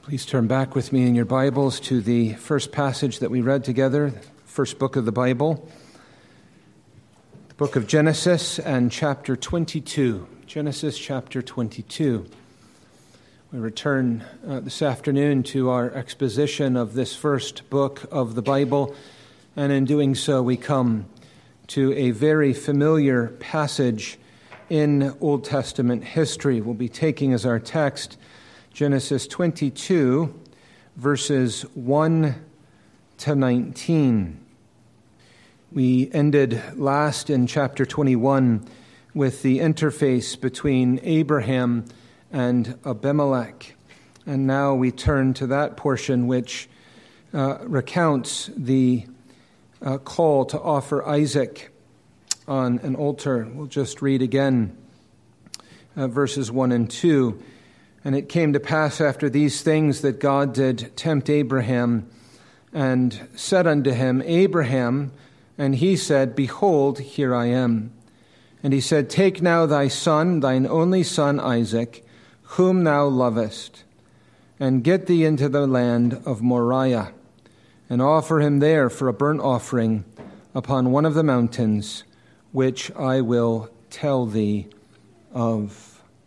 Please turn back with me in your Bibles to the first passage that we read together, the first book of the Bible, the book of Genesis and chapter 22. Genesis chapter 22. We return this afternoon to our exposition of this first book of the Bible, and in doing so we come to a very familiar passage in Old Testament history. We'll be taking as our text Genesis 22, verses 1 to 19. We ended last in chapter 21 with the interface between Abraham and Abimelech. And now we turn to that portion which recounts the call to offer Isaac on an altar. We'll just read again verses 1 and 2. And it came to pass after these things that God did tempt Abraham and said unto him, Abraham, and he said, Behold, here I am. And he said, Take now thy son, thine only son Isaac, whom thou lovest, and get thee into the land of Moriah, and offer him there for a burnt offering upon one of the mountains, which I will tell thee of.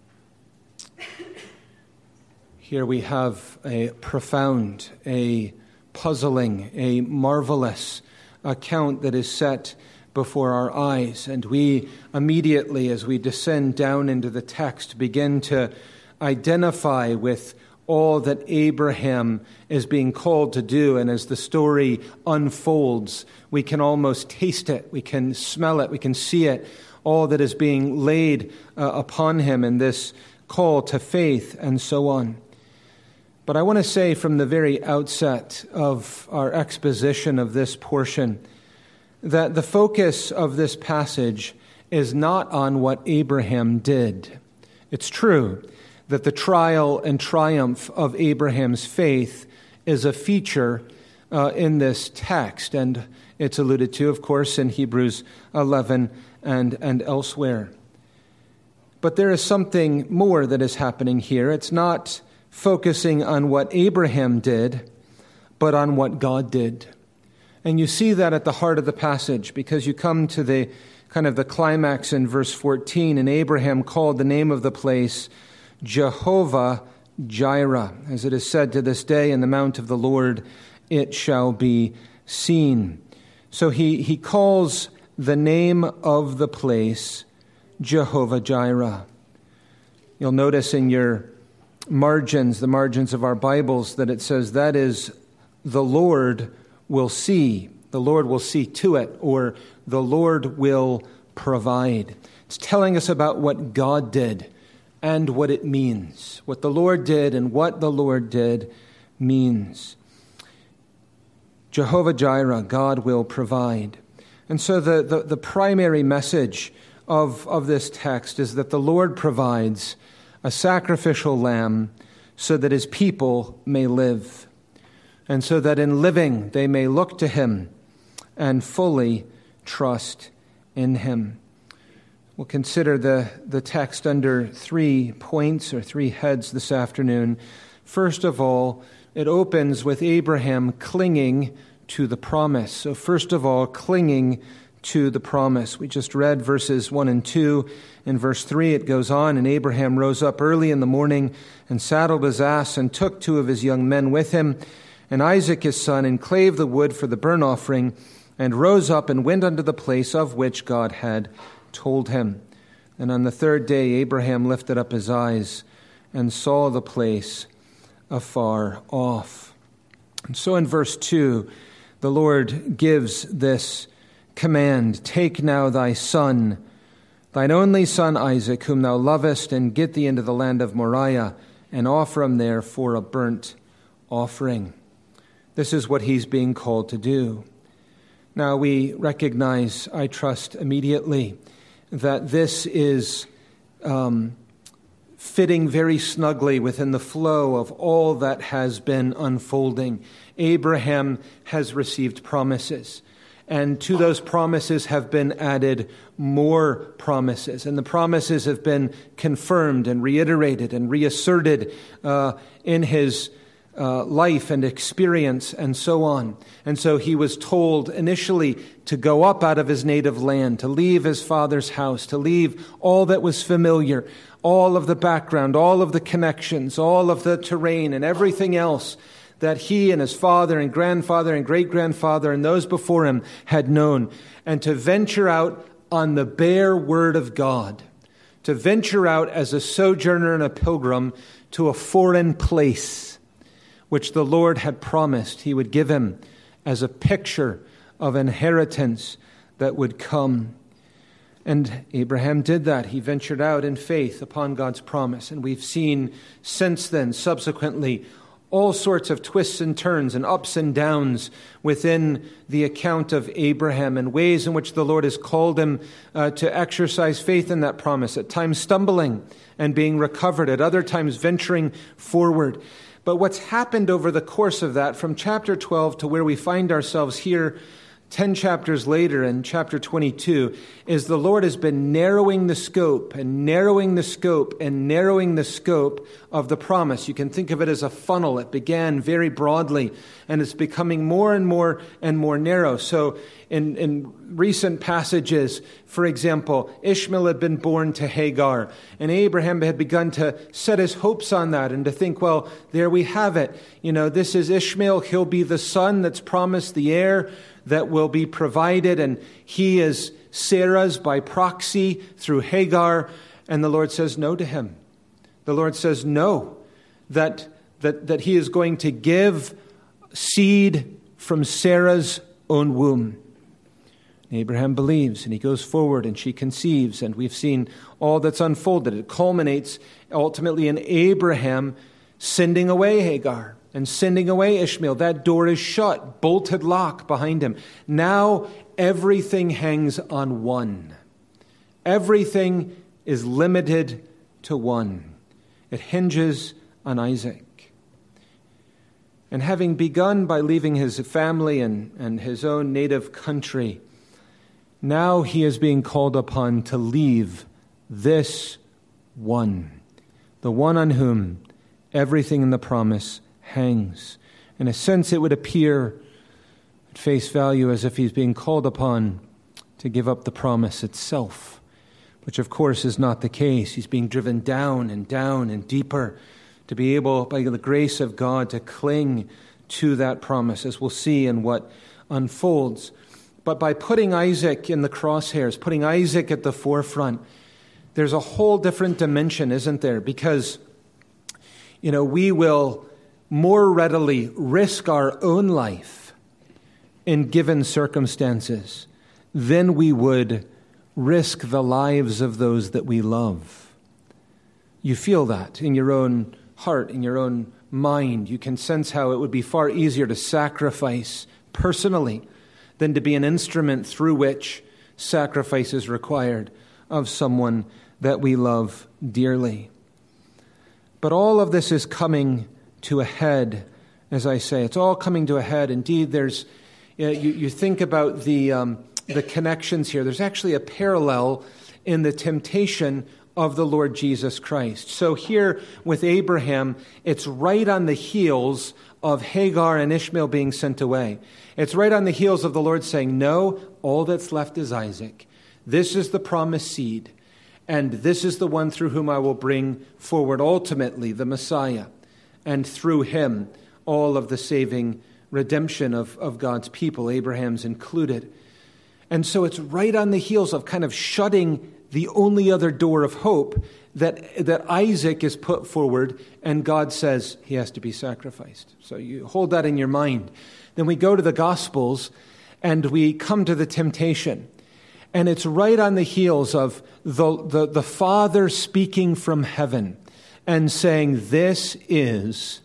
Here we have a profound, a puzzling, a marvelous account that is set before our eyes. And we immediately, as we descend down into the text, begin to identify with all that Abraham is being called to do. And as the story unfolds, we can almost taste it, we can smell it, we can see it, all that is being laid upon him in this call to faith and so on. But I want to say from the very outset of our exposition of this portion that the focus of this passage is not on what Abraham did. It's true that the trial and triumph of Abraham's faith is a feature in this text, and it's alluded to, of course, in Hebrews 11 and elsewhere. But there is something more that is happening here. It's not focusing on what Abraham did, but on what God did. And you see that at the heart of the passage, because you come to the kind of the climax in verse 14, and Abraham called the name of the place Jehovah Jireh. As it is said to this day, in the mount of the Lord it shall be seen. So he calls the name of the place Jehovah Jireh. You'll notice in your margins, the margins of our Bibles, that it says that is the Lord will see. The Lord will see to it, or the Lord will provide. It's telling us about what God did and what it means. What the Lord did and what the Lord did means. Jehovah Jireh, God will provide. And so the primary message of this text is that the Lord provides a sacrificial lamb so that his people may live, and so that in living they may look to him and fully trust in him. We'll consider the text under 3 points or 3 heads this afternoon. First of all, it opens with Abraham clinging to the promise. So first of all, clinging to the promise. We just read verses 1 and 2. In verse 3 it goes on, and Abraham rose up early in the morning and saddled his ass and took 2 of his young men with him, and Isaac his son, and clave the wood for the burnt offering, and rose up and went unto the place of which God had told him. And on the 3rd day Abraham lifted up his eyes and saw the place afar off. And so in verse 2, the Lord gives this command, Take now thy son, thine only son Isaac, whom thou lovest, and get thee into the land of Moriah, and offer him there for a burnt offering. This is what he's being called to do. Now we recognize, I trust immediately, that this is fitting very snugly within the flow of all that has been unfolding. Abraham has received promises. And to those promises have been added more promises. And the promises have been confirmed and reiterated and reasserted in his life and experience and so on. And so he was told initially to go up out of his native land, to leave his father's house, to leave all that was familiar, all of the background, all of the connections, all of the terrain and everything else that he and his father and grandfather and great-grandfather and those before him had known, and to venture out on the bare word of God, to venture out as a sojourner and a pilgrim to a foreign place, which the Lord had promised he would give him as a picture of inheritance that would come. And Abraham did that. He ventured out in faith upon God's promise. And we've seen since then, subsequently, all sorts of twists and turns and ups and downs within the account of Abraham and ways in which the Lord has called him to exercise faith in that promise, at times stumbling and being recovered, at other times venturing forward. But what's happened over the course of that, from chapter 12 to where we find ourselves here 10 chapters later in chapter 22, is the Lord has been narrowing the scope and narrowing the scope and narrowing the scope of the promise. You can think of it as a funnel. It began very broadly, and it's becoming more and more and more narrow. So in recent passages, for example, Ishmael had been born to Hagar, and Abraham had begun to set his hopes on that and to think, well, there we have it. You know, this is Ishmael. He'll be the son that's promised, the heir that will be provided, and he is Sarah's by proxy through Hagar. And the Lord says no to him. The Lord says no, that he is going to give seed from Sarah's own womb. Abraham believes, and he goes forward, and she conceives, and we've seen all that's unfolded. It culminates ultimately in Abraham sending away Hagar and sending away Ishmael. That door is shut, bolted lock behind him. Now everything hangs on one. Everything is limited to one. It hinges on Isaac. And having begun by leaving his family and his own native country, now he is being called upon to leave this one, the one on whom everything in the promise hangs. In a sense, it would appear at face value as if he's being called upon to give up the promise itself, which of course is not the case. He's being driven down and deeper to be able, by the grace of God, to cling to that promise, as we'll see in what unfolds. But by putting Isaac in the crosshairs, putting Isaac at the forefront, there's a whole different dimension, isn't there? Because, we will more readily risk our own life in given circumstances than we would risk the lives of those that we love. You feel that in your own heart, in your own mind. You can sense how it would be far easier to sacrifice personally than to be an instrument through which sacrifice is required of someone that we love dearly. But all of this is coming to a head, as I say. It's all coming to a head. Indeed, there's you think about the connections here. There's actually a parallel in the temptation of the Lord Jesus Christ. So here with Abraham, it's right on the heels of Hagar and Ishmael being sent away. It's right on the heels of the Lord saying, no, all that's left is Isaac. This is the promised seed, and this is the one through whom I will bring forward ultimately the Messiah, and through him all of the saving redemption of God's people, Abraham's included. And so it's right on the heels of kind of shutting the only other door of hope that Isaac is put forward, and God says he has to be sacrificed. So you hold that in your mind. Then we go to the Gospels, and we come to the temptation. And it's right on the heels of the Father speaking from heaven and saying, this is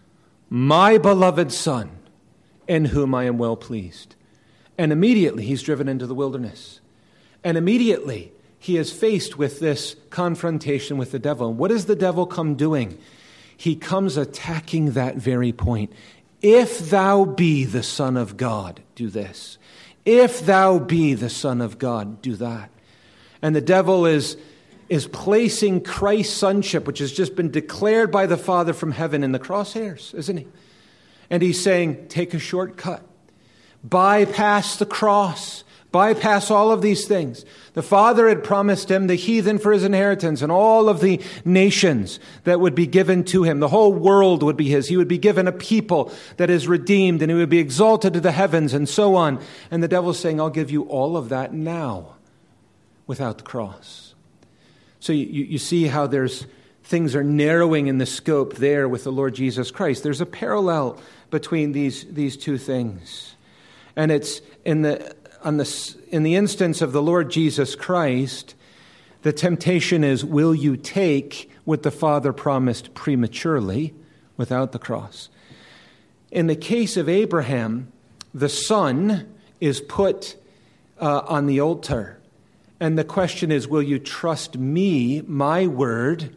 my beloved Son, in whom I am well pleased. And immediately he's driven into the wilderness. And immediately he is faced with this confrontation with the devil. And what does the devil come doing? He comes attacking that very point. If thou be the Son of God, do this. If thou be the Son of God, do that. And the devil is is placing Christ's sonship, which has just been declared by the Father from heaven, in the crosshairs, isn't he? And he's saying, take a shortcut. Bypass the cross. Bypass all of these things. The Father had promised him the heathen for his inheritance and all of the nations that would be given to him. The whole world would be his. He would be given a people that is redeemed, and he would be exalted to the heavens and so on. And the devil's saying, I'll give you all of that now without the cross. So you see how things are narrowing in the scope there with the Lord Jesus Christ. There's a parallel between these two things. And it's in the instance of the Lord Jesus Christ, the temptation is, will you take what the Father promised prematurely without the cross? In the case of Abraham, the son is put on the altar. And the question is, will you trust me, my word,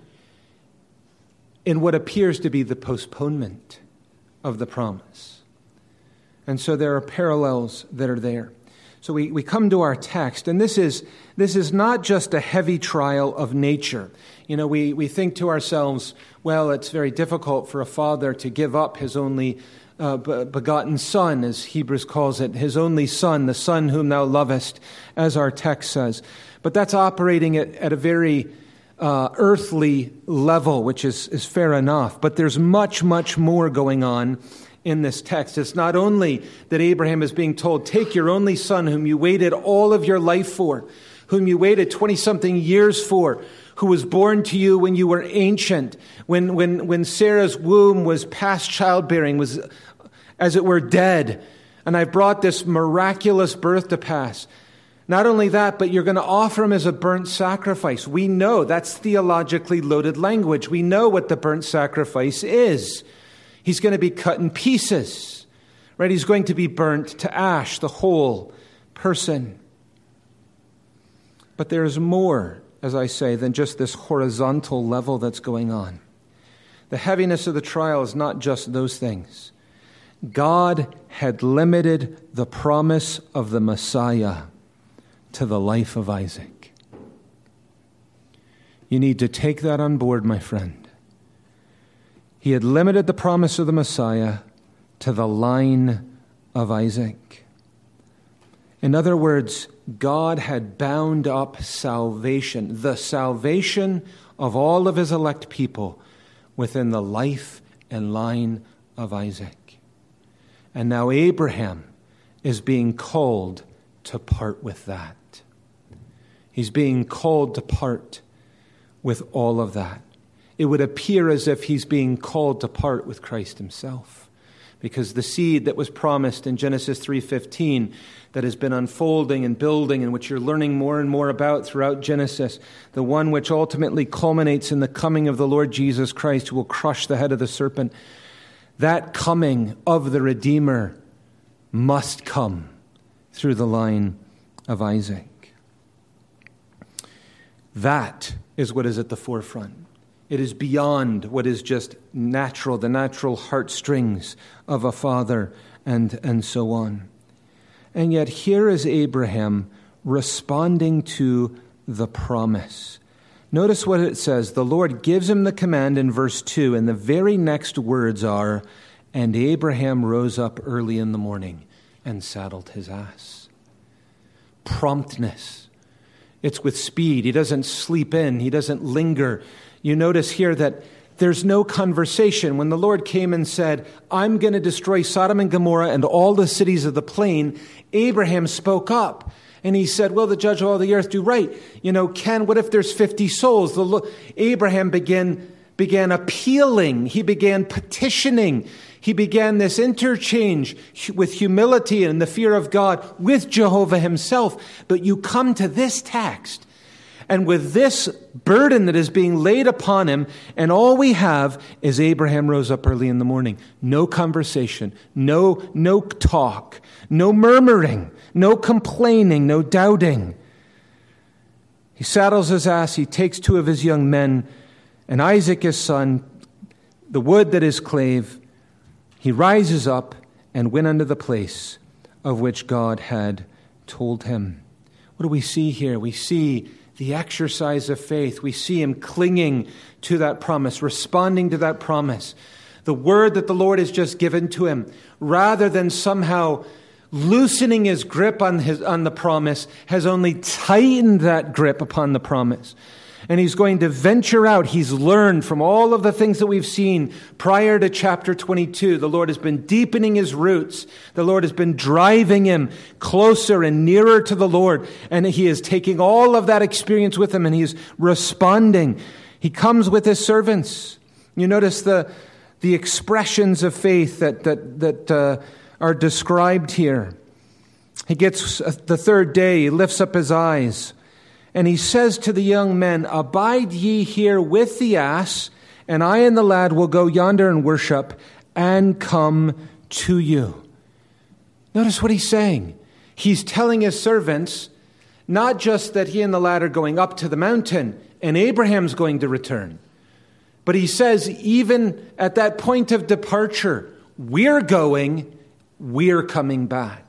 in what appears to be the postponement of the promise? And so there are parallels that are there. So we come to our text, and this is not just a heavy trial of nature. You know, we think to ourselves, well, it's very difficult for a father to give up his only begotten son, as Hebrews calls it, his only son, the son whom thou lovest, as our text says. But that's operating at a very earthly level, which is fair enough. But there's much, much more going on in this text. It's not only that Abraham is being told, take your only son whom you waited all of your life for, whom you waited 20-something years for, who was born to you when you were ancient, when Sarah's womb was past childbearing, was as it were dead, and I've brought this miraculous birth to pass. Not only that, but you're going to offer him as a burnt sacrifice. We know that's theologically loaded language. We know what the burnt sacrifice is. He's going to be cut in pieces, right? He's going to be burnt to ash, the whole person. But there is more, as I say, than just this horizontal level that's going on. The heaviness of the trial is not just those things. God had limited the promise of the Messiah to the life of Isaac. You need to take that on board, my friend. He had limited the promise of the Messiah to the line of Isaac. In other words, God had bound up salvation, the salvation of all of his elect people, within the life and line of Isaac. And now Abraham is being called to part with that. He's being called to part with all of that. It would appear as if he's being called to part with Christ himself, because the seed that was promised in Genesis 3:15 that has been unfolding and building, and which you're learning more and more about throughout Genesis, the one which ultimately culminates in the coming of the Lord Jesus Christ, who will crush the head of the serpent, that coming of the Redeemer must come through the line of Isaac. That is what is at the forefront. It is beyond what is just natural, the natural heartstrings of a father and so on. And yet here is Abraham responding to the promise. Notice what it says. The Lord gives him the command in verse 2, and the very next words are, and Abraham rose up early in the morning and saddled his ass. Promptness. It's with speed. He doesn't sleep in. He doesn't linger. You notice here that there's no conversation. When the Lord came and said, I'm going to destroy Sodom and Gomorrah and all the cities of the plain, Abraham spoke up. And he said, will the judge of all the earth do right? What if there's 50 souls? Abraham began appealing. He began petitioning. He began this interchange with humility and the fear of God with Jehovah himself. But you come to this text, and with this burden that is being laid upon him, and all we have is Abraham rose up early in the morning. No conversation, no talk, no murmuring, no complaining, no doubting. He saddles his ass, he takes 2 of his young men, and Isaac his son, the wood that is clave. He rises up and went unto the place of which God had told him. What do we see here? We see the exercise of faith. We see him clinging to that promise, responding to that promise. The word that the Lord has just given to him, rather than somehow loosening his grip on the promise, has only tightened that grip upon the promise. And he's going to venture out. He's learned from all of the things that we've seen prior to chapter 22. The Lord has been deepening his roots. The Lord has been driving him closer and nearer to the Lord. And he is taking all of that experience with him, and he's responding. He comes with his servants. You notice the expressions of faith that are described here. He gets the third day, he lifts up his eyes, and he says to the young men, "Abide ye here with the ass, and I and the lad will go yonder and worship, and come to you." Notice what he's saying. He's telling his servants not just that he and the lad are going up to the mountain, and Abraham's going to return, but he says even at that point of departure, we're going, we're coming back.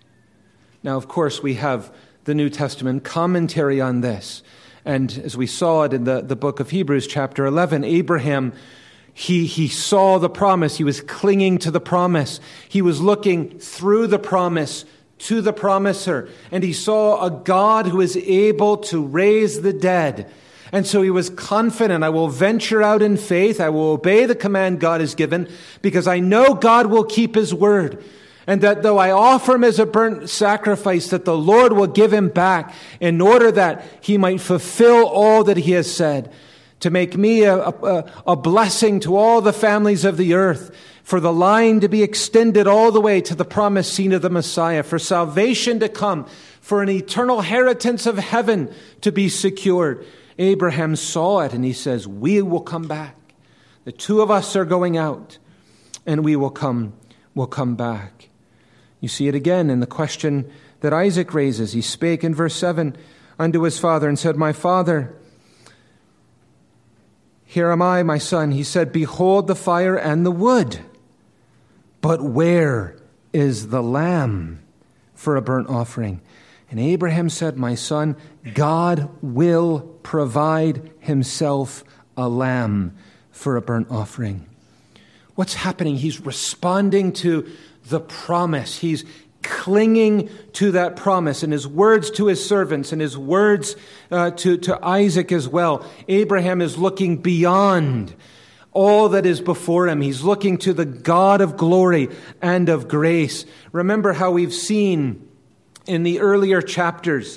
Now, of course, we have the New Testament commentary on this. And as we saw it in the book of Hebrews, chapter 11, Abraham, he saw the promise. He was clinging to the promise. He was looking through the promise to the promiser. And he saw a God who is able to raise the dead. And so he was confident, I will venture out in faith. I will obey the command God has given because I know God will keep his word. And that though I offer him as a burnt sacrifice, that the Lord will give him back in order that he might fulfill all that he has said, to make me a blessing to all the families of the earth, for the line to be extended all the way to the promised scene of the Messiah, for salvation to come, for an eternal inheritance of heaven to be secured. Abraham saw it and he says, we will come back. The two of us are going out and we will come back. You see it again in the question that Isaac raises. He spake in verse 7 unto his father and said, My father, here am I, my son. He said, Behold the fire and the wood, but where is the lamb for a burnt offering? And Abraham said, My son, God will provide himself a lamb for a burnt offering. What's happening? He's responding to the promise. He's clinging to that promise, and his words to his servants and his words to Isaac as well. Abraham is looking beyond all that is before him. He's looking to the God of glory and of grace. Remember how we've seen in the earlier chapters,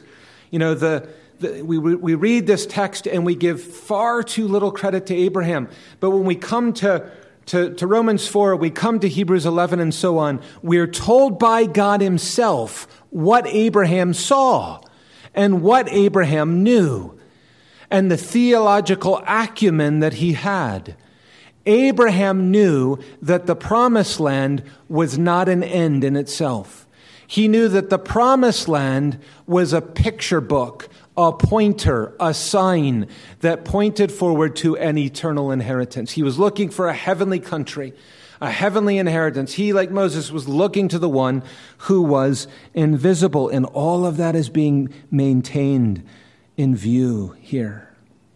we read this text and we give far too little credit to Abraham. But when we come to Romans 4, we come to Hebrews 11 and so on, we're told by God himself what Abraham saw and what Abraham knew and the theological acumen that he had. Abraham knew that the promised land was not an end in itself. He knew that the promised land was a picture book, a pointer, a sign that pointed forward to an eternal inheritance. He was looking for a heavenly country, a heavenly inheritance. He, like Moses, was looking to the one who was invisible, and all of that is being maintained in view here.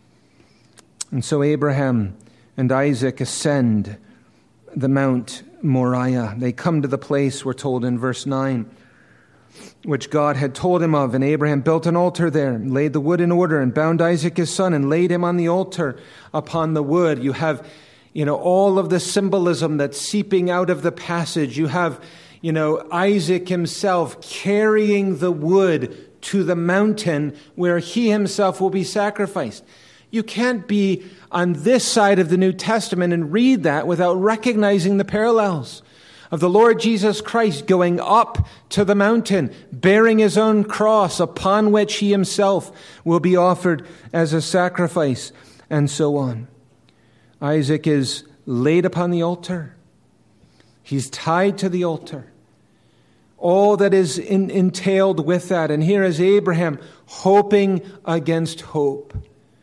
And so Abraham and Isaac ascend the Mount Moriah. They come to the place, we're told in verse 9, which God had told him of. And Abraham built an altar there, and laid the wood in order, and bound Isaac his son, and laid him on the altar upon the wood. You have, all of the symbolism that's seeping out of the passage. You have, Isaac himself carrying the wood to the mountain where he himself will be sacrificed. You can't be on this side of the New Testament and read that without recognizing the parallels of the Lord Jesus Christ going up to the mountain, bearing his own cross upon which he himself will be offered as a sacrifice, and so on. Isaac is laid upon the altar. He's tied to the altar. All that is entailed with that. And here is Abraham hoping against hope.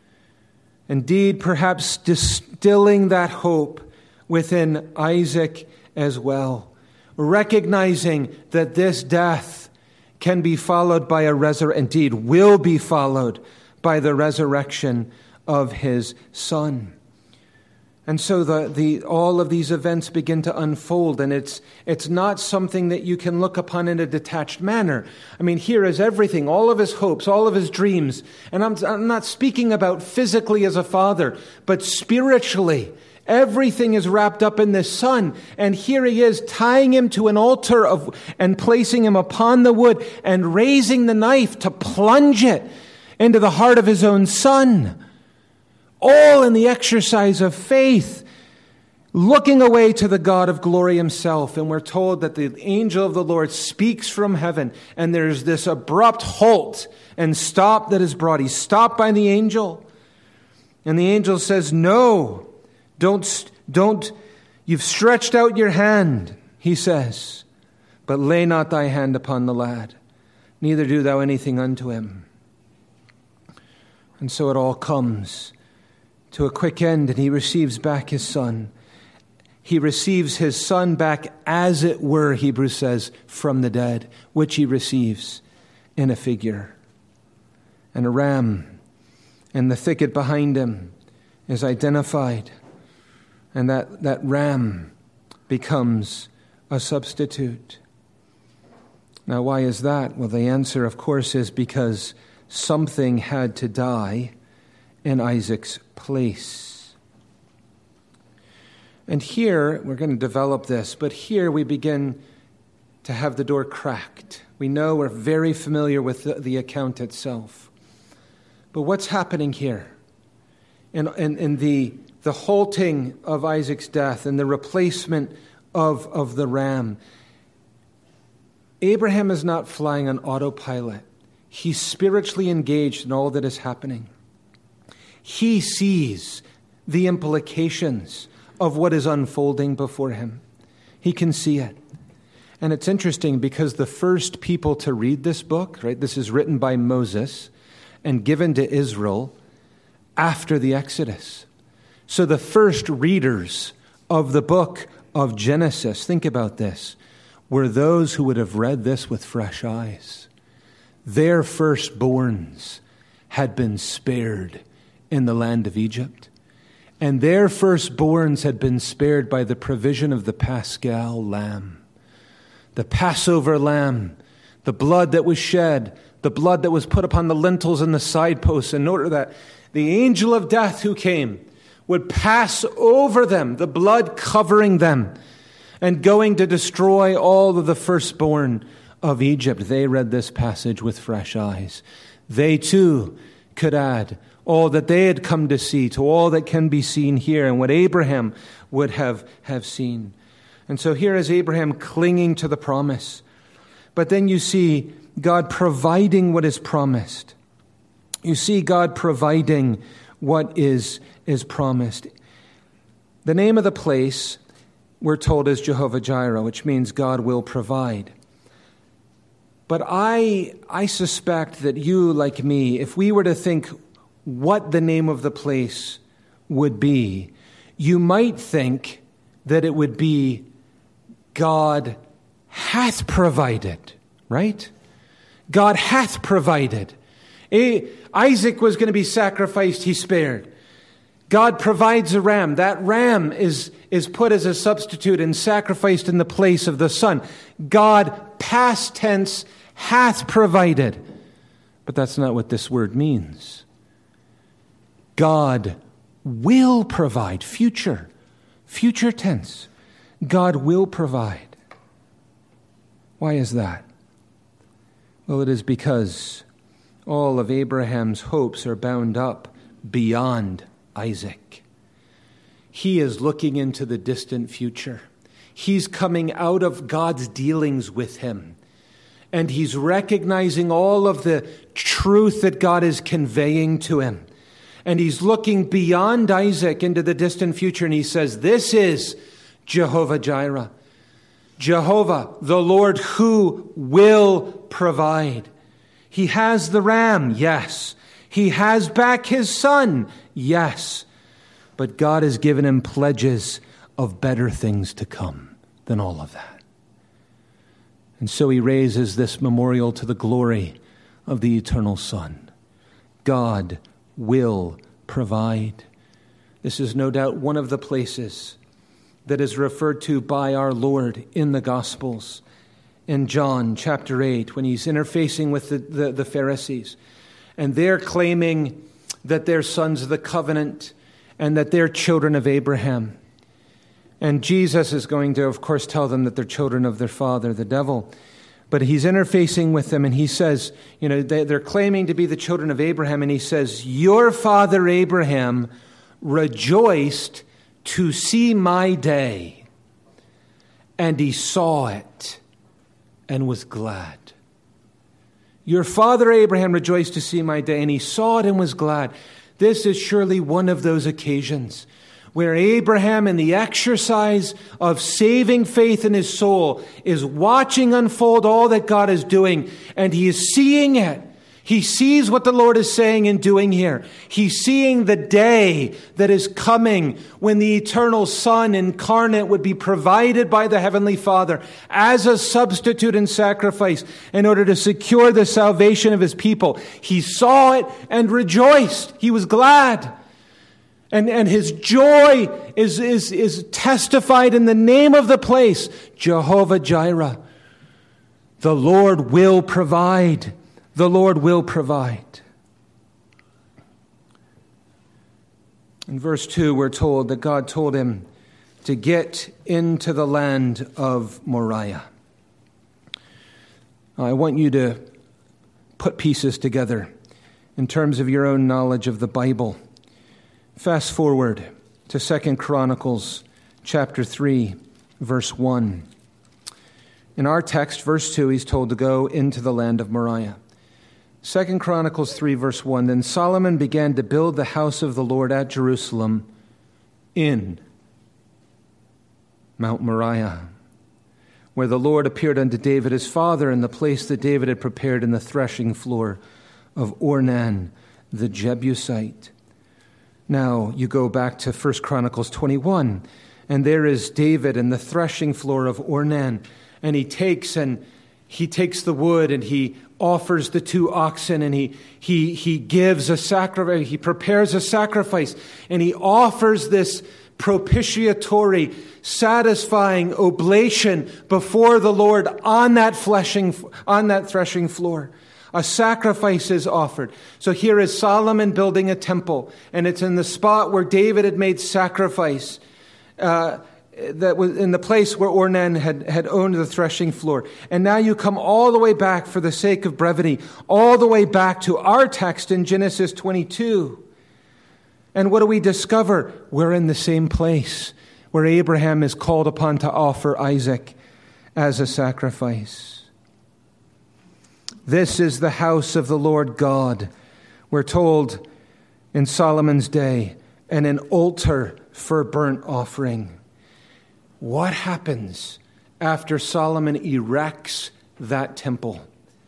Indeed, perhaps distilling that hope within Isaac as well, recognizing that this death can be followed by a resurrection, indeed will be followed by the resurrection of his Son. And so all of these events begin to unfold, and it's not something that you can look upon in a detached manner. I mean, here is everything, all of his hopes, all of his dreams. And I'm not speaking about physically as a father, but spiritually. Everything is wrapped up in this Son. And here he is, tying him to an altar and placing him upon the wood and raising the knife to plunge it into the heart of his own Son. All in the exercise of faith, looking away to the God of glory himself. And we're told that the angel of the Lord speaks from heaven, and there's this abrupt halt and stop that is brought. He's stopped by the angel. And the angel says, "No, don't, you've stretched out your hand," he says, "but lay not thy hand upon the lad, neither do thou anything unto him." And so it all comes to a quick end, and he receives back his Son. He receives his Son back, as it were, Hebrews says, from the dead, which he receives in a figure. And a ram in the thicket behind him is identified, and that ram becomes a substitute. Now, why is that? Well, the answer, of course, is because something had to die in Isaac's place. And here, we're going to develop this, but here we begin to have the door cracked. We know, we're very familiar with the account itself. But what's happening here? In the halting of Isaac's death and the replacement of the ram, Abraham is not flying on autopilot. He's spiritually engaged in all that is happening. He sees the implications of what is unfolding before him. He can see it. And it's interesting because the first people to read this book, right, this is written by Moses and given to Israel after the Exodus. So the first readers of the book of Genesis, think about this, were those who would have read this with fresh eyes. Their firstborns had been spared in the land of Egypt. And their firstborns had been spared by the provision of the Paschal lamb. The Passover lamb, the blood that was shed, the blood that was put upon the lintels and the side posts in order that the angel of death who came would pass over them, the blood covering them and going to destroy all of the firstborn of Egypt. They read this passage with fresh eyes. They too could add all that they had come to see to all that can be seen here and what Abraham would have seen. And so here is Abraham clinging to the promise. But then you see God providing what is promised. You see God providing what is promised. The name of the place, we're told, is Jehovah Jireh, which means God will provide. But I suspect that you, like me, if we were to think what the name of the place would be, you might think that it would be God hath provided, right? God hath provided. Isaac was going to be sacrificed, he spared. God provides a ram. That ram is put as a substitute and sacrificed in the place of the Son. God, past tense, hath provided. But that's not what this word means. God will provide, future tense. God will provide. Why is that? Well, it is because all of Abraham's hopes are bound up beyond Isaac. He is looking into the distant future. He's coming out of God's dealings with him. And he's recognizing all of the truth that God is conveying to him. And he's looking beyond Isaac into the distant future, and he says, this is Jehovah Jireh. Jehovah, the Lord who will provide. He has the ram, yes. He has back his Son, yes. But God has given him pledges of better things to come than all of that. And so he raises this memorial to the glory of the eternal Son. God will provide. This is no doubt one of the places that is referred to by our Lord in the Gospels. In John chapter 8, when he's interfacing with the Pharisees, and they're claiming that they're sons of the covenant and that they're children of Abraham. And Jesus is going to, of course, tell them that they're children of their father, the devil. But he's interfacing with them, and he says, they're claiming to be the children of Abraham, and he says, your father Abraham rejoiced to see my day, and he saw it and was glad. Your father Abraham rejoiced to see my day, and he saw it and was glad. This is surely one of those occasions where Abraham, in the exercise of saving faith in his soul, is watching unfold all that God is doing, and he is seeing it. He sees what the Lord is saying and doing here. He's seeing the day that is coming when the eternal Son incarnate would be provided by the Heavenly Father as a substitute and sacrifice in order to secure the salvation of his people. He saw it and rejoiced. He was glad. And his joy is testified in the name of the place, Jehovah Jireh. The Lord will provide. The Lord will provide. In verse 2, we're told that God told him to get into the land of Moriah. I want you to put pieces together in terms of your own knowledge of the Bible. Fast forward to 2 Chronicles chapter 3, verse 1. In our text, verse 2, he's told to go into the land of Moriah. 2 Chronicles 3, verse 1, then Solomon began to build the house of the Lord at Jerusalem in Mount Moriah, where the Lord appeared unto David his father in the place that David had prepared in the threshing floor of Ornan the Jebusite. Now you go back to 1 Chronicles 21, and there is David in the threshing floor of Ornan, and he takes the wood and he offers the 2 oxen, and he gives a sacrifice. He prepares a sacrifice, and he offers this propitiatory, satisfying oblation before the Lord on that threshing floor. A sacrifice is offered. So here is Solomon building a temple, and it's in the spot where David had made sacrifice. That was in the place where Ornan had owned the threshing floor. And now you come all the way back, for the sake of brevity, all the way back to our text in Genesis 22. And what do we discover? We're in the same place where Abraham is called upon to offer Isaac as a sacrifice. This is the house of the Lord God, we're told in Solomon's day, and an altar for burnt offering. What happens after Solomon erects that temple?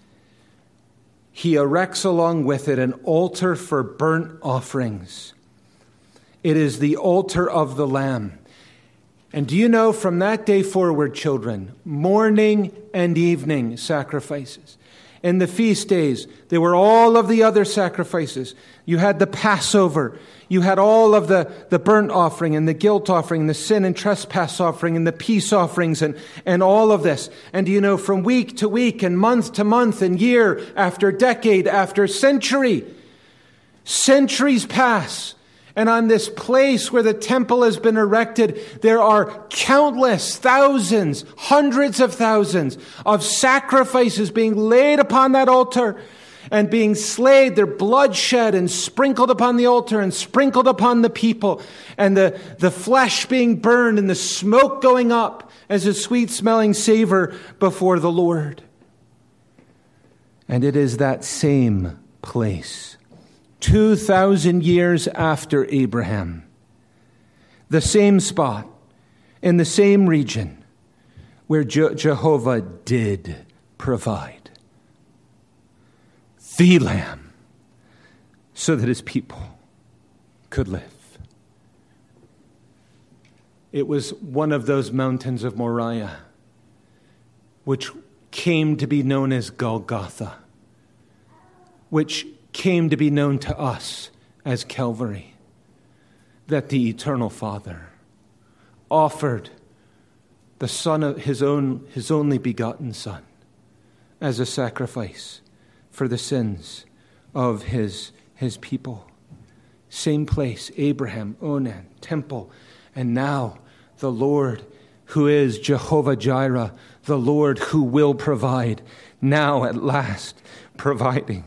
He erects along with it an altar for burnt offerings. It is the altar of the Lamb. And do you know, from that day forward, children, morning and evening sacrifices. In the feast days, there were all of the other sacrifices. You had the Passover. You had all of the burnt offering and the guilt offering, and the sin and trespass offering and the peace offerings and all of this. And do you know, from week to week and month to month and year after decade after century, centuries pass. And on this place where the temple has been erected, there are countless thousands, hundreds of thousands of sacrifices being laid upon that altar and being slayed, their blood shed and sprinkled upon the altar and sprinkled upon the people, and the flesh being burned and the smoke going up as a sweet-smelling savor before the Lord. And it is that same place, 2,000 years after Abraham, the same spot, in the same region, where Jehovah did provide the Lamb so that his people could live. It was one of those mountains of Moriah, which came to be known as Golgotha, which came to be known to us as Calvary, that the eternal Father offered the Son of his only begotten Son as a sacrifice for the sins of his people. Same place, Abraham, Onan, temple, and now the Lord who is Jehovah Jireh, the Lord who will provide, now at last providing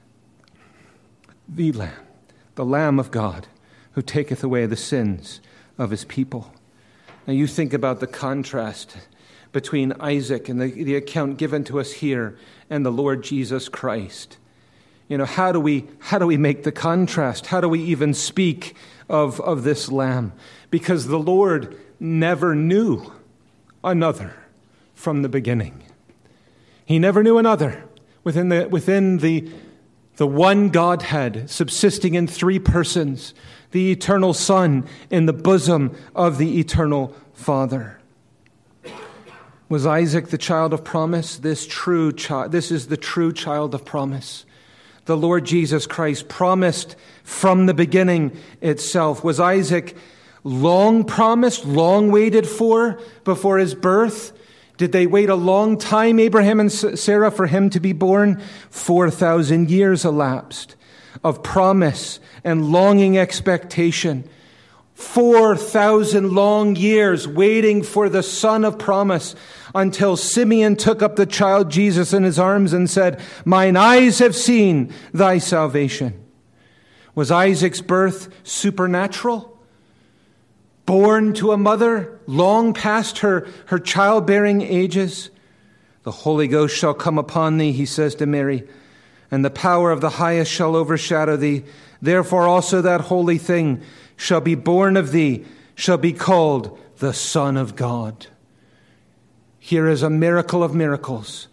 the Lamb of God, who taketh away the sins of his people. Now you think about the contrast between Isaac and the account given to us here and the Lord Jesus Christ. How do we make the contrast? How do we even speak of this lamb? Because the Lord never knew another from the beginning. He never knew another within the one Godhead subsisting in three persons, the eternal Son in the bosom of the eternal Father. Was Isaac the child of promise? This is the true child of promise. The Lord Jesus Christ promised from the beginning itself. Was Isaac long promised, long waited for before his birth? Did they wait a long time, Abraham and Sarah, for him to be born? 4,000 years elapsed of promise and longing expectation. 4,000 long years waiting for the Son of promise, until Simeon took up the child Jesus in his arms and said, "Mine eyes have seen thy salvation." Was Isaac's birth supernatural? Born to a mother long past her childbearing ages? "The Holy Ghost shall come upon thee," he says to Mary, "and the power of the highest shall overshadow thee. Therefore also that holy thing shall be born of thee, shall be called the Son of God." Here is a miracle of miracles.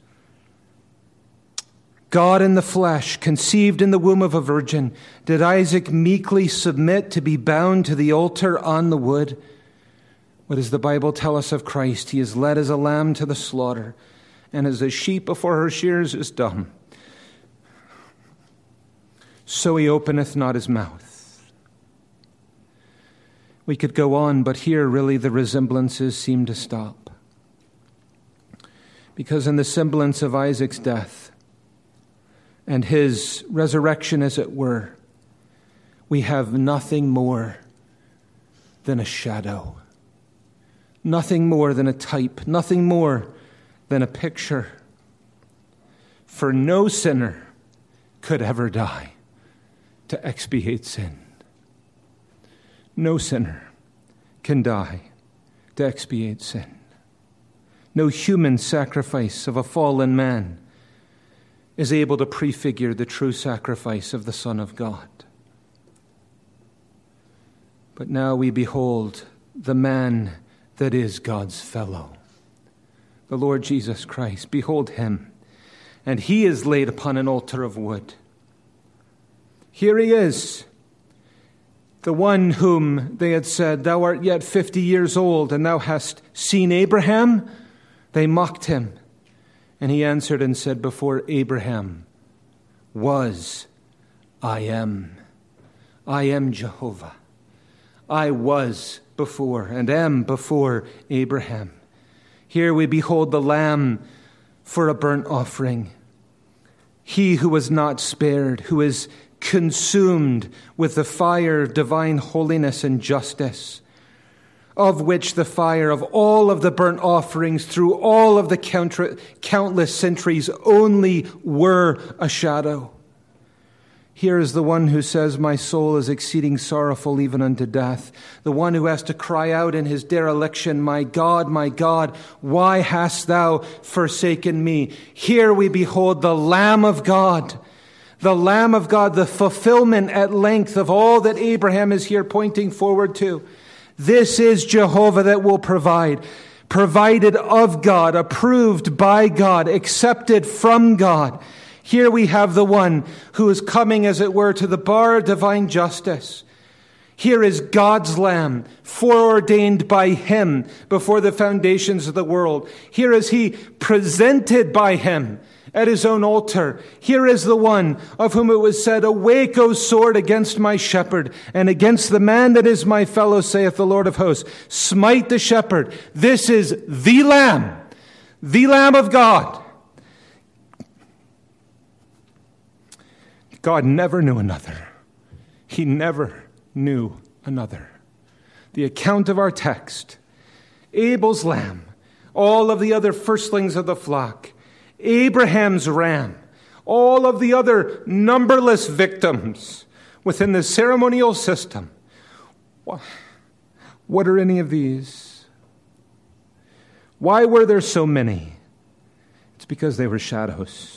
God in the flesh, conceived in the womb of a virgin. Did Isaac meekly submit to be bound to the altar on the wood? What does the Bible tell us of Christ? He is led as a lamb to the slaughter, and as a sheep before her shears is dumb, so he openeth not his mouth. We could go on, but here really the resemblances seem to stop. Because in the semblance of Isaac's death and his resurrection, as it were, we have nothing more than a shadow, nothing more than a type, nothing more than a picture. For no sinner could ever die to expiate sin. No sinner can die to expiate sin. No human sacrifice of a fallen man is able to prefigure the true sacrifice of the Son of God. But now we behold the man that is God's fellow, the Lord Jesus Christ. Behold him, and he is laid upon an altar of wood. Here he is, the one whom they had said, "Thou art yet 50 years old, and thou hast seen Abraham?" They mocked him, and he answered and said, "Before Abraham was, I am. I am Jehovah. I was before and am before Abraham." Here we behold the Lamb for a burnt offering. He who was not spared, who is consumed with the fire of divine holiness and justice, of which the fire of all of the burnt offerings through all of the countless centuries only were a shadow. Here is the one who says, "My soul is exceeding sorrowful even unto death." The one who has to cry out in his dereliction, my God, why hast thou forsaken me?" Here we behold the Lamb of God, the fulfillment at length of all that Abraham is here pointing forward to. This is Jehovah that will provide, provided of God, approved by God, accepted from God. Here we have the one who is coming, as it were, to the bar of divine justice. Here is God's Lamb, foreordained by him before the foundations of the world. Here is he presented by him at his own altar. Here is the one of whom it was said, "Awake, O sword, against my shepherd, and against the man that is my fellow, saith the Lord of hosts. Smite the shepherd." This is the Lamb of God. God never knew another. He never knew another. The account of our text, Abel's lamb, all of the other firstlings of the flock, Abraham's ram, all of the other numberless victims within the ceremonial system. What are any of these? Why were there so many? It's because they were shadows.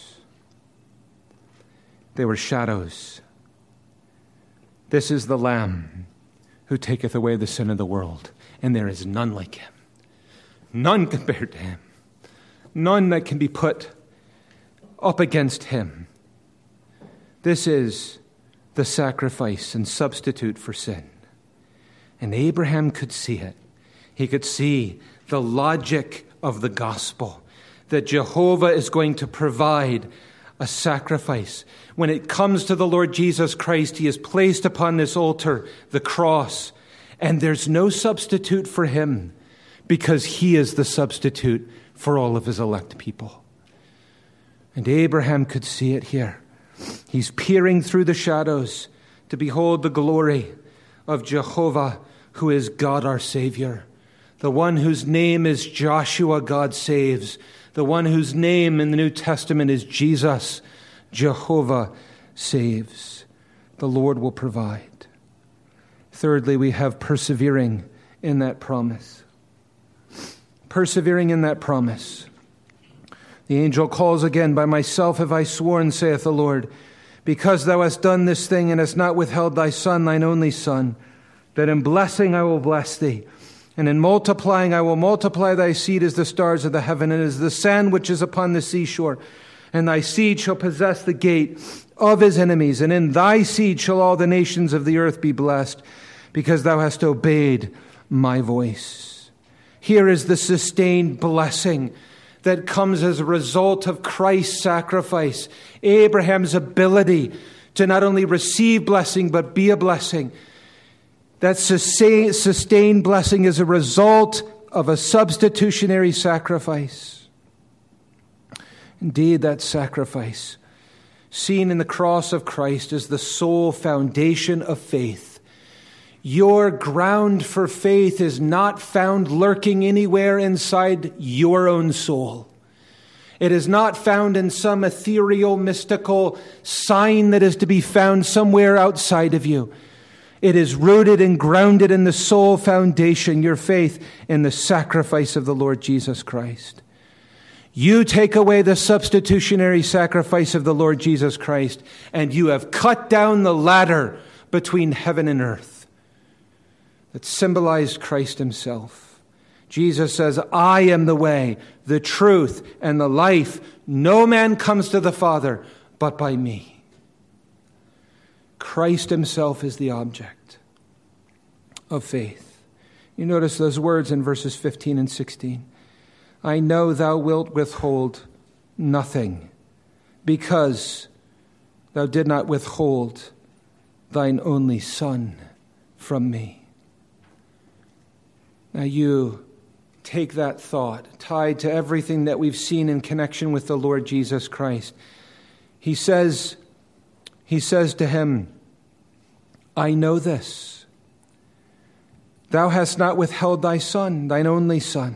They were shadows. This is the Lamb who taketh away the sin of the world, and there is none like him. None compared to him. None that can be put up against him. This is the sacrifice and substitute for sin. And Abraham could see it. He could see the logic of the gospel, that Jehovah is going to provide a sacrifice. When it comes to the Lord Jesus Christ, he is placed upon this altar, the cross, and there's no substitute for him because he is the substitute for all of his elect people. And Abraham could see it here. He's peering through the shadows to behold the glory of Jehovah, who is God our Savior, the one whose name is Joshua, God saves, the one whose name in the New Testament is Jesus, Jehovah saves. The Lord will provide. Thirdly, we have persevering in that promise. Persevering in that promise. The angel calls again, "By myself have I sworn, saith the Lord, because thou hast done this thing and hast not withheld thy son, thine only son, that in blessing I will bless thee, and in multiplying I will multiply thy seed as the stars of the heaven, and as the sand which is upon the seashore. And thy seed shall possess the gate of his enemies, and in thy seed shall all the nations of the earth be blessed, because thou hast obeyed my voice." Here is the sustained blessing that comes as a result of Christ's sacrifice. Abraham's ability to not only receive blessing, but be a blessing. That sustained blessing is a result of a substitutionary sacrifice. Indeed, that sacrifice, seen in the cross of Christ, is the sole foundation of faith. Your ground for faith is not found lurking anywhere inside your own soul. It is not found in some ethereal, mystical sign that is to be found somewhere outside of you. It is rooted and grounded in the sole foundation, your faith in the sacrifice of the Lord Jesus Christ. You take away the substitutionary sacrifice of the Lord Jesus Christ, and you have cut down the ladder between heaven and earth that symbolized Christ himself. Jesus says, "I am the way, the truth, and the life. No man comes to the Father but by me." Christ himself is the object of faith. You notice those words in verses 15 and 16. "I know thou wilt withhold nothing, because thou did not withhold thine only Son from me." Now you take that thought, tied to everything that we've seen in connection with the Lord Jesus Christ. He says to him, "I know this. Thou hast not withheld thy Son, thine only Son."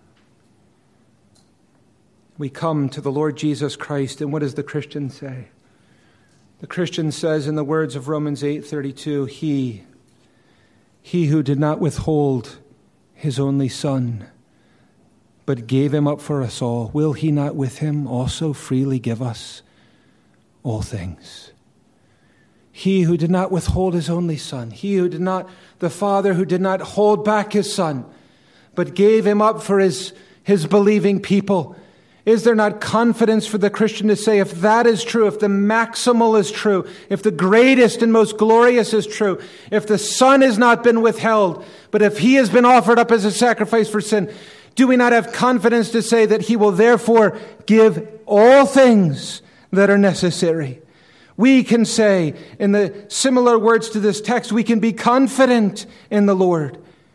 We come to the Lord Jesus Christ, and what does the Christian say? The Christian says in the words of Romans 8:32, He who did not withhold his only Son, but gave him up for us all, will he not with him also freely give us all things? He who did not withhold his only Son, the Father who did not hold back his Son, but gave him up for his believing people. Is there not confidence for the Christian to say, if that is true, if the maximal is true, if the greatest and most glorious is true, if the Son has not been withheld, but if he has been offered up as a sacrifice for sin, do we not have confidence to say that he will therefore give all things that are necessary. We can say, in the similar words to this text, we can be confident in the Lord.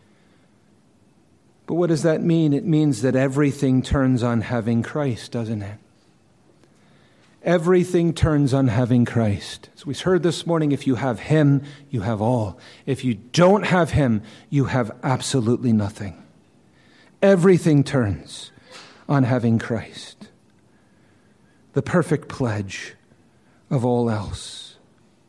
But what does that mean? It means that everything turns on having Christ, doesn't it? Everything turns on having Christ. As we heard this morning, if you have Him, you have all. If you don't have Him, you have absolutely nothing. Everything turns on having Christ. The perfect pledge of all else.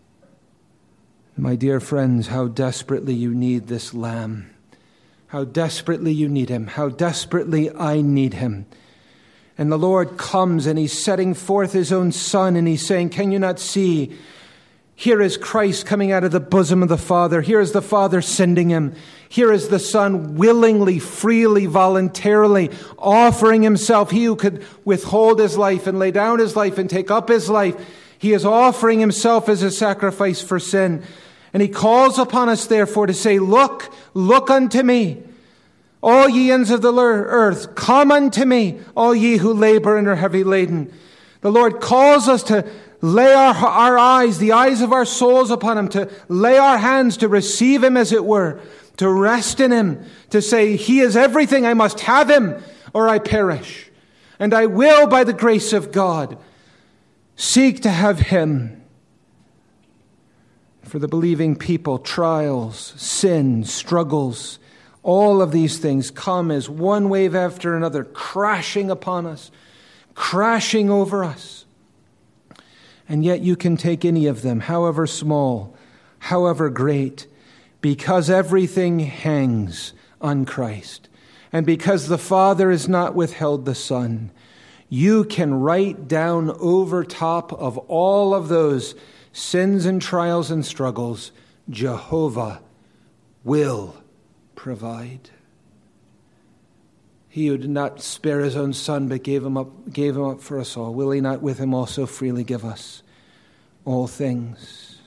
My dear friends, how desperately you need this Lamb. How desperately you need Him. How desperately I need Him. And the Lord comes and He's setting forth His own Son and He's saying, can you not see? Here is Christ coming out of the bosom of the Father. Here is the Father sending Him. Here is the Son willingly, freely, voluntarily offering Himself. He who could withhold His life and lay down His life and take up His life, He is offering Himself as a sacrifice for sin. And He calls upon us, therefore, to say, look unto me. All ye ends of the earth, come unto me, all ye who labor and are heavy laden. The Lord calls us to lay our eyes, the eyes of our souls upon Him, to lay our hands, to receive Him as it were, to rest in Him, to say, He is everything, I must have Him or I perish. And I will, by the grace of God, seek to have Him. For the believing people, trials, sin, struggles, all of these things come as one wave after another, crashing upon us, crashing over us. And yet you can take any of them, however small, however great, because everything hangs on Christ. And because the Father has not withheld the Son, you can write down over top of all of those sins and trials and struggles, Jehovah will provide. He who did not spare His own Son, but gave him up for us all, will He not with Him also freely give us all things?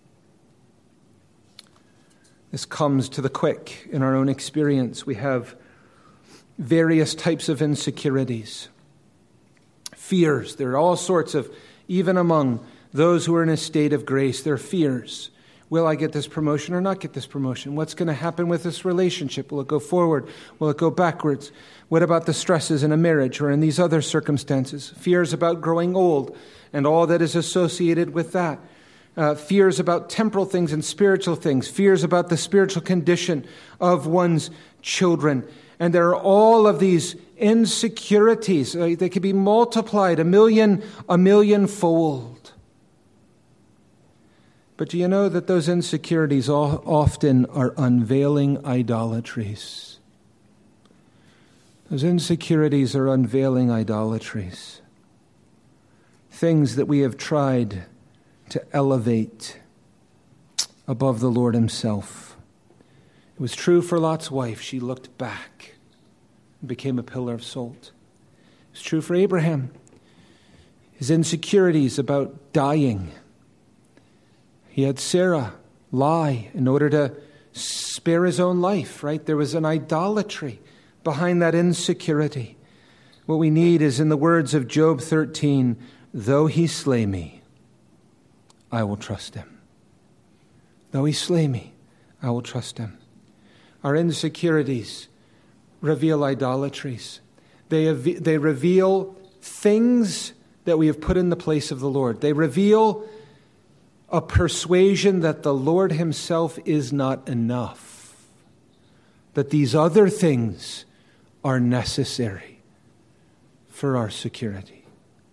This comes to the quick in our own experience. We have various types of insecurities, fears. There are all sorts of, even among those who are in a state of grace, there are fears. Will I get this promotion or not get this promotion? What's going to happen with this relationship? Will it go forward? Will it go backwards? What about the stresses in a marriage or in these other circumstances? Fears about growing old and all that is associated with that. Fears about temporal things and spiritual things. Fears about the spiritual condition of one's children. And there are all of these insecurities. They can be multiplied a million-fold. But do you know that those insecurities often are unveiling idolatries? Those insecurities are unveiling idolatries. Things that we have tried to elevate above the Lord Himself. It was true for Lot's wife. She looked back and became a pillar of salt. It was true for Abraham. His insecurities about dying. He had Sarah lie in order to spare his own life, right? There was an idolatry behind that insecurity. What we need is, in the words of Job 13, though He slay me, I will trust Him. Though He slay me, I will trust Him. Our insecurities reveal idolatries. They reveal things that we have put in the place of the Lord. They reveal a persuasion that the Lord Himself is not enough, that these other things are necessary for our security.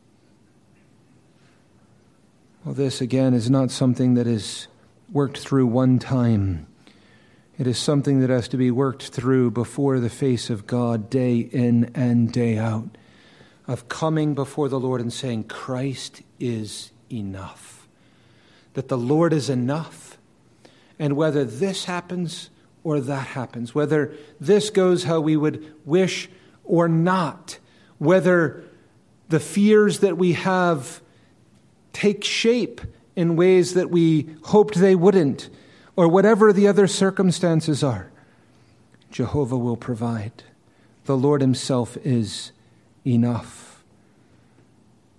Well, this again is not something that is worked through one time. It is something that has to be worked through before the face of God day in and day out, of coming before the Lord and saying, Christ is enough. That the Lord is enough. And whether this happens or that happens, whether this goes how we would wish or not, whether the fears that we have take shape in ways that we hoped they wouldn't, or whatever the other circumstances are, Jehovah will provide. The Lord Himself is enough.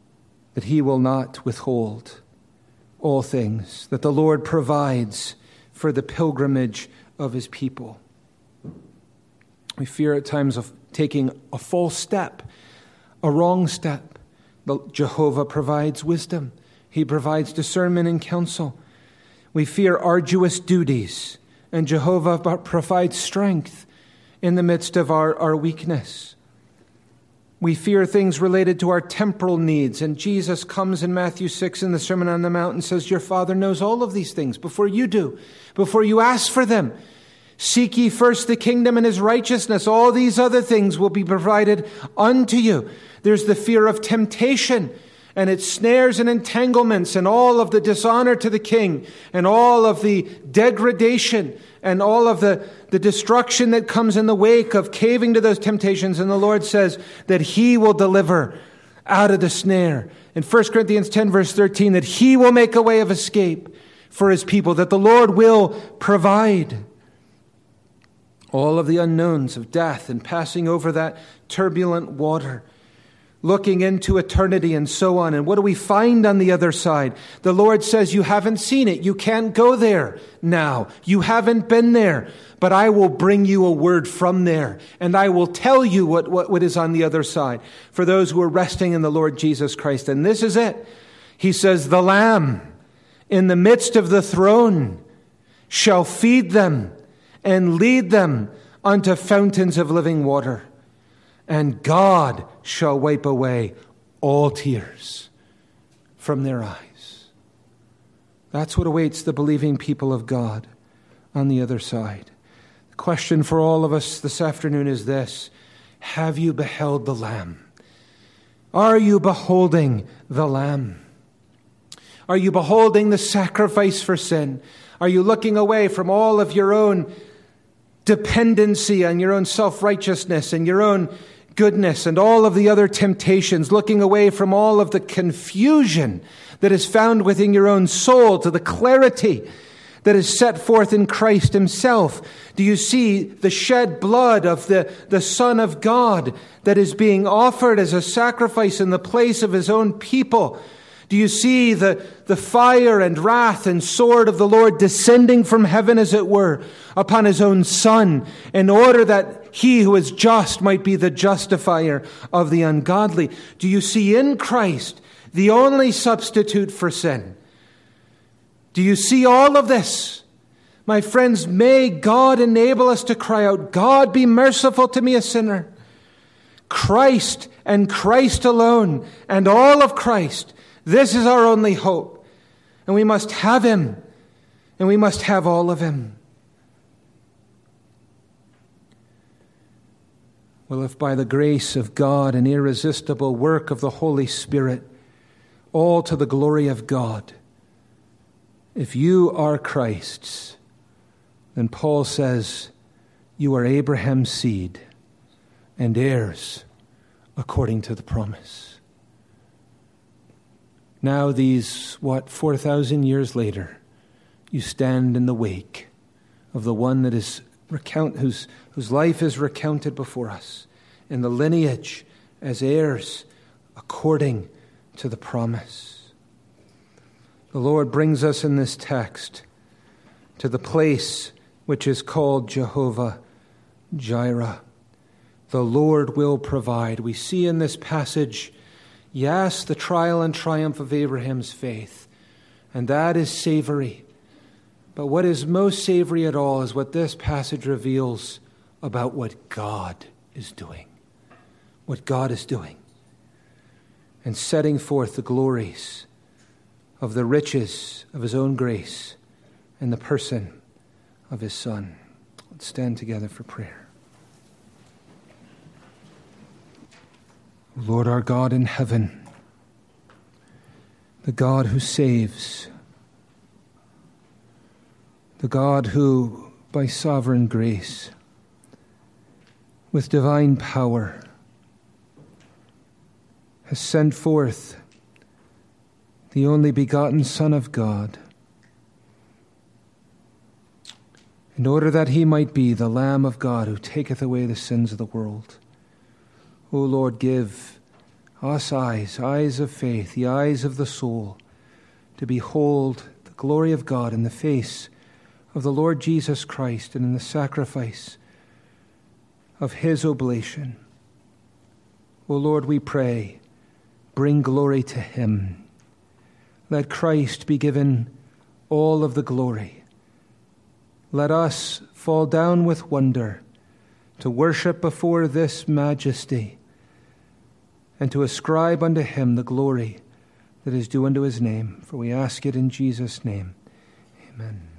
that he will not withhold all things, that the Lord provides for the pilgrimage of his people. We fear at times of taking a false step, a wrong step. But Jehovah provides wisdom. He provides discernment and counsel. We fear arduous duties, and Jehovah provides strength in the midst of our weakness. We fear things related to our temporal needs, and Jesus comes in Matthew 6 in the Sermon on the Mount and says, your Father knows all of these things before you do, before you ask for them. Seek ye first the kingdom and his righteousness. All these other things will be provided unto you. There's the fear of temptation and its snares and entanglements and all of the dishonor to the king and all of the degradation and all of the destruction that comes in the wake of caving to those temptations. And the Lord says that he will deliver out of the snare. In 1 Corinthians 10 verse 13, that he will make a way of escape for his people, that the Lord will provide. All of the unknowns of death and passing over that turbulent water, looking into eternity and so on. And what do we find on the other side? The Lord says, you haven't seen it. You can't go there now. You haven't been there. But I will bring you a word from there. And I will tell you what is on the other side for those who are resting in the Lord Jesus Christ. And this is it. He says, the Lamb in the midst of the throne shall feed them and lead them unto fountains of living water. And God shall wipe away all tears from their eyes. That's what awaits the believing people of God on the other side. The question for all of us this afternoon is this: have you beheld the Lamb? Are you beholding the Lamb? Are you beholding the sacrifice for sin? Are you looking away from all of your own dependency on your own self-righteousness and your own goodness and all of the other temptations, looking away from all of the confusion that is found within your own soul to the clarity that is set forth in Christ himself? Do you see the shed blood of the Son of God that is being offered as a sacrifice in the place of his own people? Do you see the fire and wrath and sword of the Lord descending from heaven, as it were, upon his own Son, in order that he who is just might be the justifier of the ungodly? Do you see in Christ the only substitute for sin? Do you see all of this? My friends, may God enable us to cry out, God, be merciful to me, a sinner. Christ and Christ alone and all of Christ. This is our only hope. And we must have him. And we must have all of him. Well, if by the grace of God and irresistible work of the Holy Spirit, all to the glory of God, if you are Christ's, then Paul says, you are Abraham's seed and heirs according to the promise. Now these, 4,000 years later, you stand in the wake of the one that is whose life is recounted before us in the lineage as heirs according to the promise. The Lord brings us in this text to the place which is called Jehovah Jireh. The Lord will provide. We see in this passage, yes, the trial and triumph of Abraham's faith, and that is savory. But what is most savory at all is what this passage reveals about what God is doing. What God is doing. And setting forth the glories of the riches of his own grace in the person of his Son. Let's stand together for prayer. Lord our God in heaven, the God who saves, the God who, by sovereign grace, with divine power, has sent forth the only begotten Son of God, in order that he might be the Lamb of God who taketh away the sins of the world. O Lord, give us eyes of faith, the eyes of the soul, to behold the glory of God in the face of the Lord Jesus Christ and in the sacrifice of his oblation. O Lord, we pray, bring glory to him. Let Christ be given all of the glory. Let us fall down with wonder to worship before this majesty and to ascribe unto him the glory that is due unto his name. For we ask it in Jesus' name. Amen.